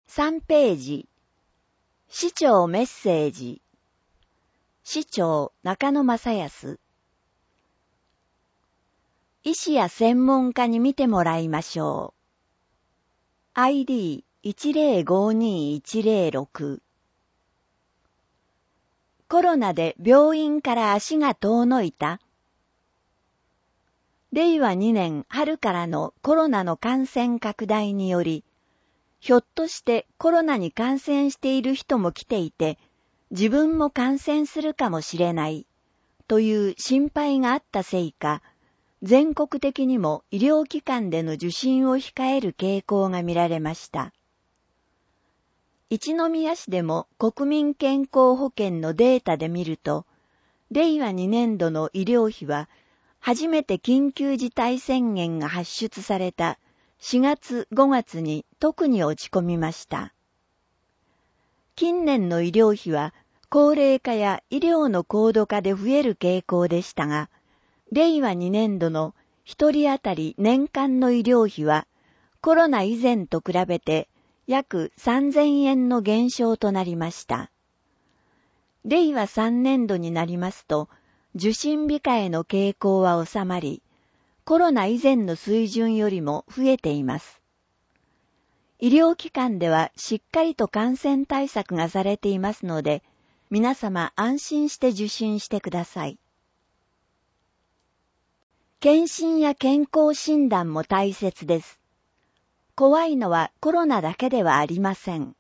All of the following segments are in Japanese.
3ページ。市長メッセージ。市長中野正康。医師や専門家に見てもらいましょう。ID1052-106。コロナで病院から足が遠のいた。令和2年春からのコロナの感染拡大により、ひょっとしてコロナに感染している人も来ていて、自分も感染するかもしれない、という心配があったせいか、全国的にも医療機関での受診を控える傾向が見られました。一宮市でも国民健康保険のデータで見ると、令和2年度の医療費は、初めて緊急事態宣言が発出された4月5月に特に落ち込みました。近年の医療費は高齢化や医療の高度化で増える傾向でしたが、令和2年度の1人当たり年間の医療費はコロナ以前と比べて約3000円の減少となりました。令和3年度になりますと、受診控えの傾向は収まり、コロナ以前の水準よりも増えています。医療機関ではしっかりと感染対策がされていますので、皆様安心して受診してください。検診や健康診断も大切です。怖いのはコロナだけではありません。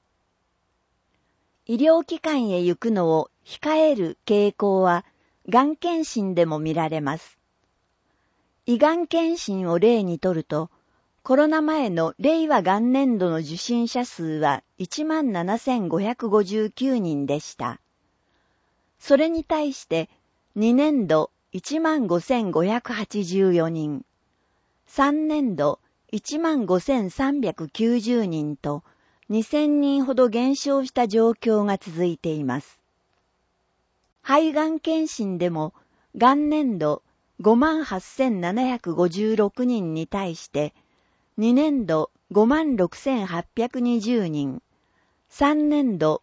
医療機関へ行くのを控える傾向は、がん検診でも見られます。胃がん検診を例にとると、コロナ前の令和元年度の受診者数は 17,559 人でした。それに対して2年度 15,584 人、3年度 15,390 人と2,000人ほど減少した状況が続いています。肺がん検診でも元年度 58,756 人に対して2年度 56,820 人、3年度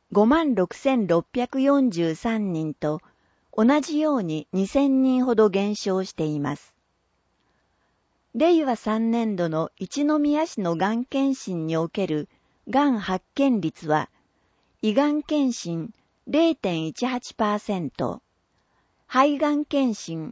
56,643 人と同じように2,000人ほど減少しています。令和3年度の一宮市のがん検診におけるがん発見率は、胃がん検診 0.18%、肺がん検診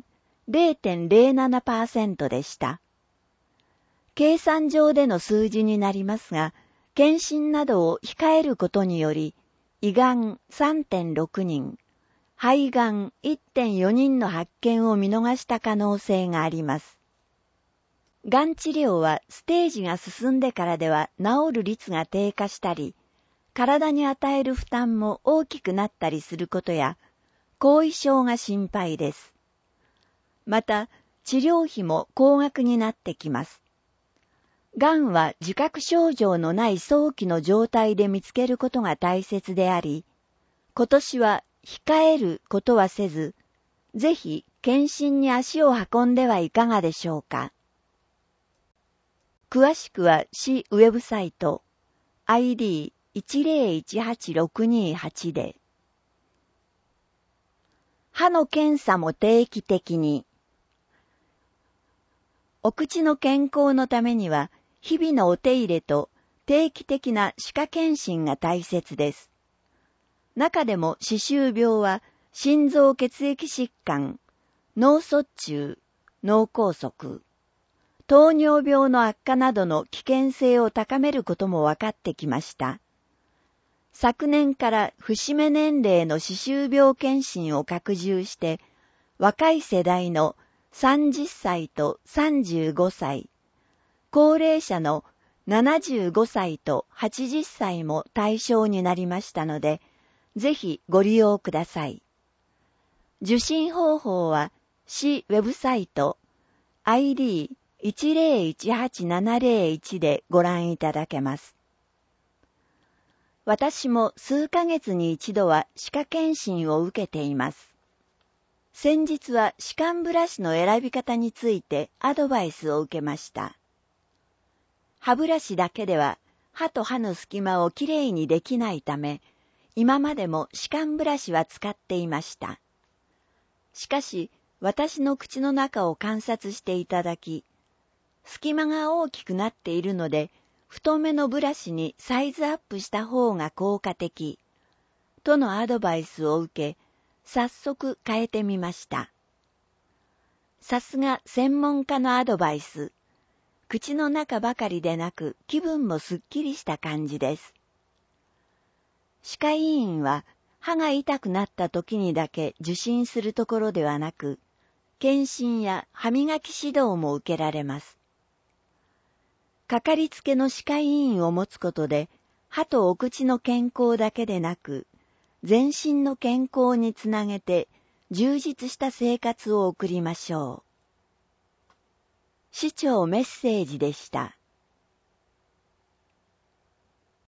0.07% でした。計算上での数字になりますが、検診などを控えることにより、胃がん 3.6 人、肺がん 1.4 人の発見を見逃した可能性があります。がん治療はステージが進んでからでは治る率が低下したり、体に与える負担も大きくなったりすることや、後遺症が心配です。また、治療費も高額になってきます。がんは自覚症状のない早期の状態で見つけることが大切であり、今年は控えることはせず、ぜひ検診に足を運んではいかがでしょうか。詳しくは市ウェブサイト ID1018-628 で。歯の検査も定期的に。お口の健康のためには、日々のお手入れと定期的な歯科検診が大切です。中でも歯周病は心臓血液疾患、脳卒中、脳梗塞、糖尿病の悪化などの危険性を高めることも分かってきました。昨年から節目年齢の歯周病検診を拡充して、若い世代の30歳と35歳、高齢者の75歳と80歳も対象になりましたので、ぜひご利用ください。受診方法は市ウェブサイト ID1018-701 でご覧いただけます。私も数ヶ月に一度は歯科検診を受けています。先日は歯間ブラシの選び方についてアドバイスを受けました。歯ブラシだけでは歯と歯の隙間をきれいにできないため、今までも歯間ブラシは使っていました。しかし、私の口の中を観察していただき、隙間が大きくなっているので、太めのブラシにサイズアップした方が効果的、とのアドバイスを受け、早速変えてみました。さすが専門家のアドバイス。口の中ばかりでなく気分もすっきりした感じです。歯科医院は歯が痛くなった時にだけ受診するところではなく、検診や歯磨き指導も受けられます。かかりつけの歯科医院を持つことで、歯とお口の健康だけでなく、全身の健康につなげて充実した生活を送りましょう。市長メッセージでした。